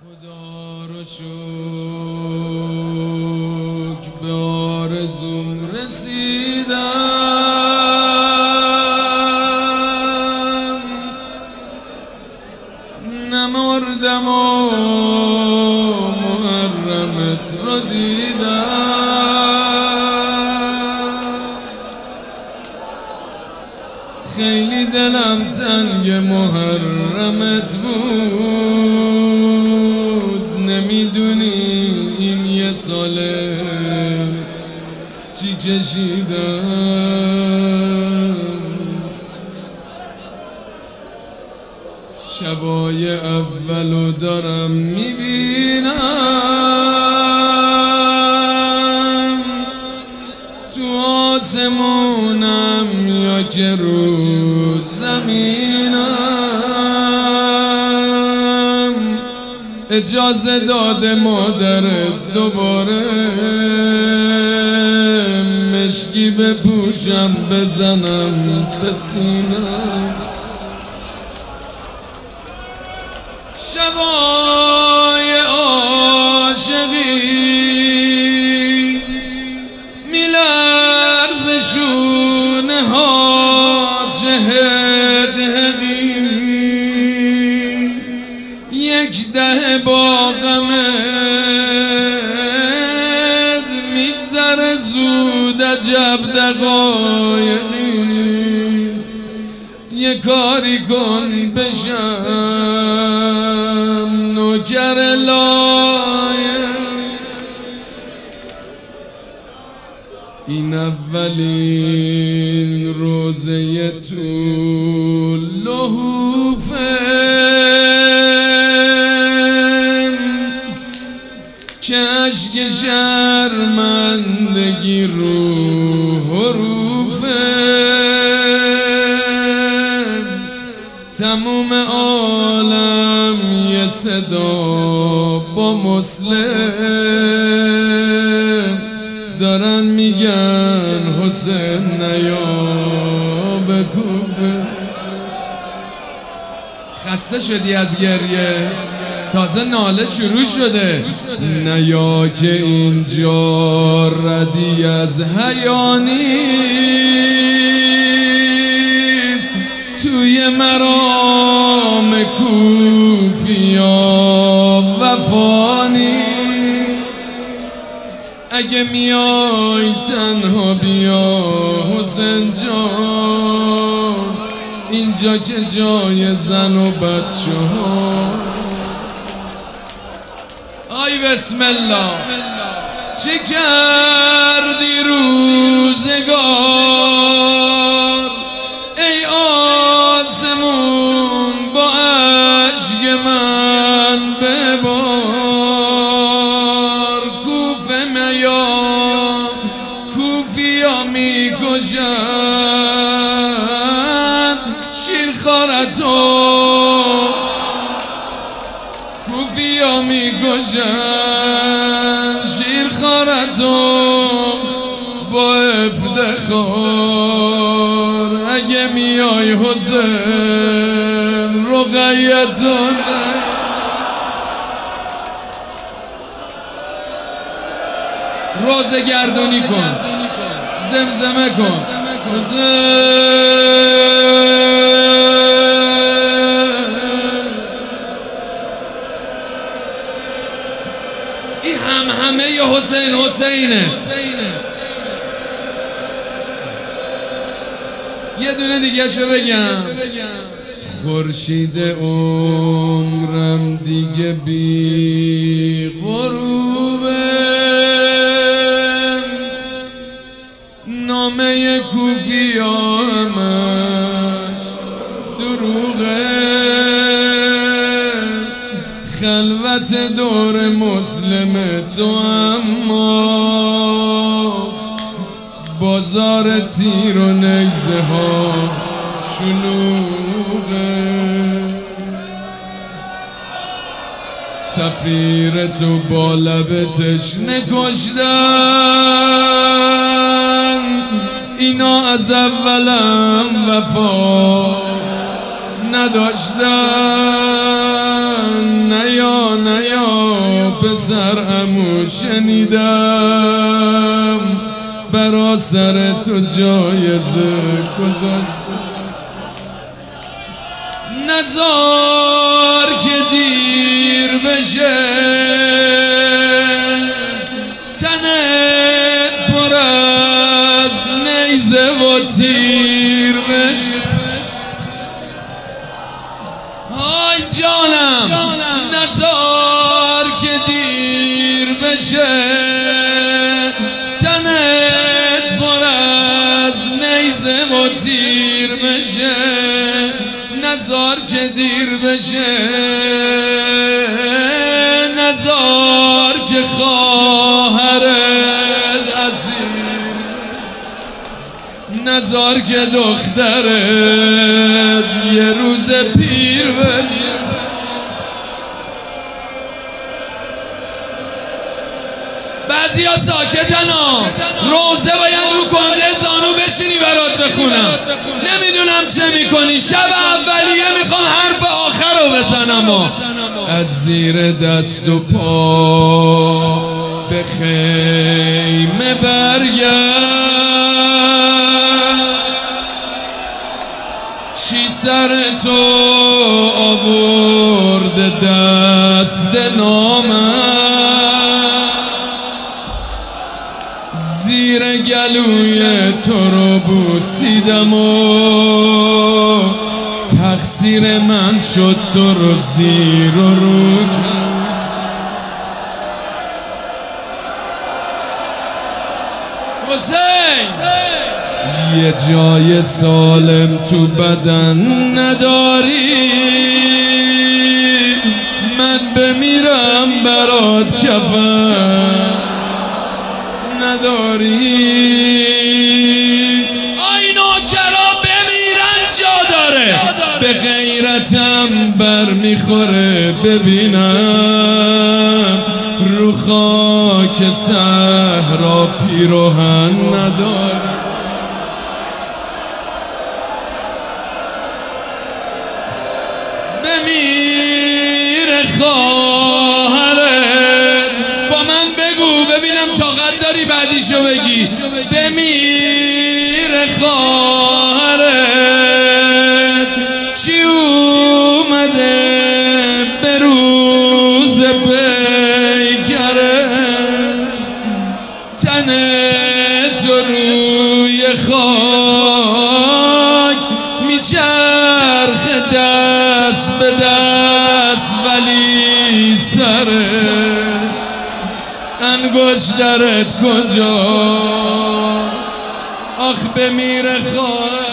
خدا رو شکر به آرزوم رسیدم، نمردم و محرمت رو دیدم. خیلی دلم تنگ محرمت بود، نمیدونی این یه ساله چی کشیدم. شبای اولو دارم میبینم، تو آسمونم یا که رو زمینم. اجازه داده مادرت دوباره مشکی بپوشم بزنم به سینم. شبای عاشقی میلرز شونه ها چهقهقی، یک ده با غمت میگذره زود عجب دقایقی. یه کاری کن بشم نوکر لایق. این اولین روزه تو لحوفه که اشک شرمندگی رو حروفه. تموم عالم یه صدا با مسلم دارن میگن حسین نیا بکوبه. خسته شدی از گریه؟ تازه ناله شروع شده. نیا که اینجا ردی از حیا نیست، توی مرام کوفیا وفا نیست. اگه میای تنها بیا حسین جان، اینجا که جای زن و بچه ها. آی بسم الله چه کردی روزگار، ای آسمون با عشق من ببار. کوفه میان کوفیا میکشن شیرخوارتو، کوفیا میکشن شیرخوارتو با افتخار. اگه میای حسین رقیتون روزه گردونی کن، زمزمه کن این همه حسین حسینه. یه دونه دیگه شو بگم. خورشید عمرم دیگه بی غروبه، نامه کوفیا همش دروغه. خلوت دور مسلم تو اما بازار تیر و نیزه ها شلوغه. سفیر تو با لب تشنه کشتن، اینا از اولم وفا نداشتن. نیا پسر عمو شنیدم برا سر تو جایزه گذاشت نزار که دیر بشه تنت پر از نیزه و تیر بشه آی جانم نزار که دیر بشه تنت پر از نیزه و تیر بشه نزار که دیر بشه نزار که خواهرت اسیر نزار که دخترت یه روز پیر بشه بعضی ها ساکتن ها روزه باید رو کنده زانو بشینی برات بخونم نمیدونم چه میکنی شب اولیه میخوام حرف آخر رو بزنم از زیر دست و پا به خیمه برگرد چی سر تو آورده دست نامم زیر گلوی تو رو بوسیدم و تقصیر من شد تو رو زیر و رو کرد حسین یه جای سالم تو بدن نداری من بمیرم برات کفن نداری آی نوکرا بمیرن جا داره به غیرتم بر میخوره ببینم رو خاک صحرا پیراهن نداری بمیره خواهرت با من بگو ببینم طاقت داری بعدیشو بگی بمیره خواهرت چی اومده به روز پیکره تن تو روی خاک میچرخ دست به دست ولی سره انگشترت کجاست آخ بمیره خواهر